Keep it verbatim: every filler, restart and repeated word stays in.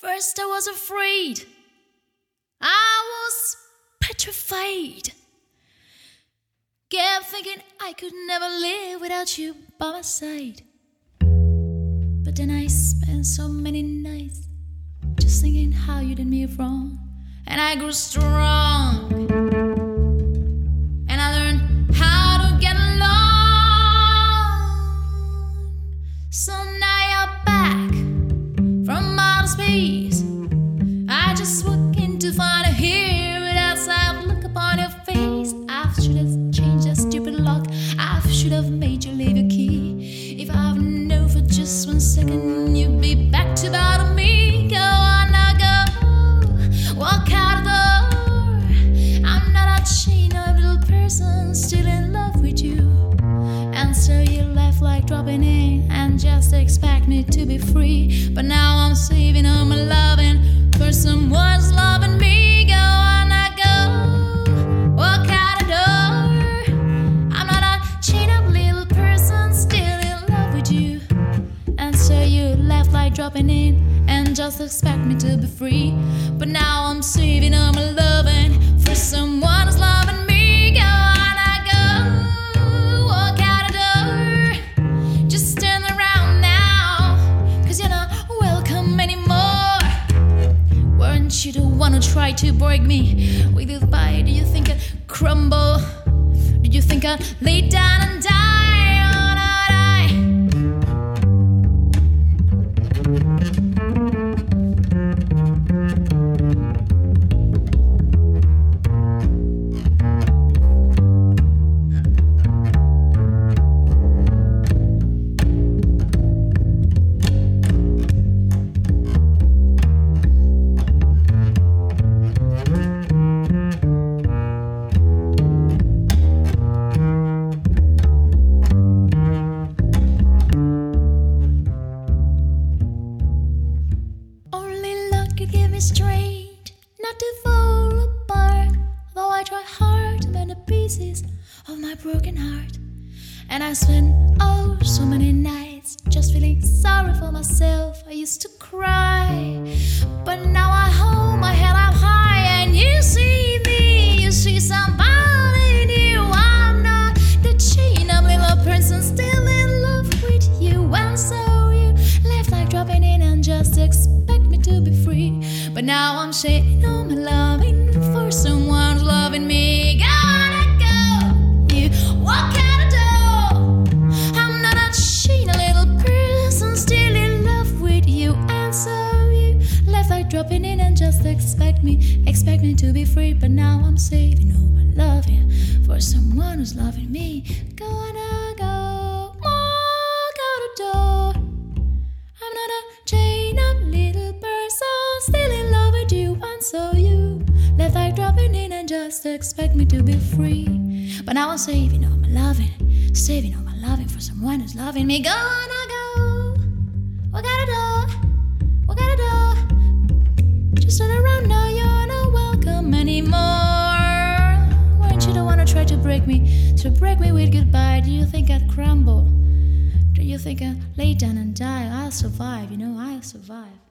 First I was afraid, I was petrified. Kept thinking I could never live without you by my side. But then I spent so many nights just thinking how you did me wrong. And I grew strong, and I learned how to get along. So now you're back from outer space. I just walk in to find a here without sight. Look upon your face. I should have changed that stupid lock. I should have made you leave your key. If I've known for just one second you'd be back to bother me. Go on now, go. Walk out the door. I'm not a chain of little person still in love with you. And so you left like dropping in and just expect me to be free. But now I'm saving all my loving for someone's loving me. Go on now, go. Walk out the door. I'm not a chain of little person still in love with you. And so you left like dropping in and just expect me to be free. But now I'm saving all my loving for someone who's loving me. Go on, I go. Walk out the door. Just turn around now, cause you're not welcome anymore. Weren't you the one who tried to break me with your bite? Do you think I'd crumble? Did you think I'd lay down and die? Oh, no, die. Straight, not to fall apart. Though I try hard to mend the pieces of my broken heart. And I spent oh so many nights just feeling sorry for myself. I used to cry, but now I hold my head up high. And you see me, you see somebody new. I'm not the chain of little person still in love with you. And so you left like dropping in and just expect me to be free. But now I'm saving all my loving for someone who's loving me. Gotta go. You walk out the door. I'm not a chain, a little person still in love with you. And so you left like dropping in and just expect me, expect me to be free. But now I'm saving all my loving for someone who's loving me. Gonna go. Walk out the door. I'm not a chain of little person still in love with you. And so you left like dropping in and just expect me to be free. But now I'm saving all my loving, saving all my loving for someone who's loving me. Gonna go. Walk out the door. Walk out the door. Just turn around now, you're not welcome anymore. Weren't you the one who tried to break me, to break me with goodbye? Do you think I'd crumble? Do you think I'd lay down and die? I'll survive, you know, I'll survive.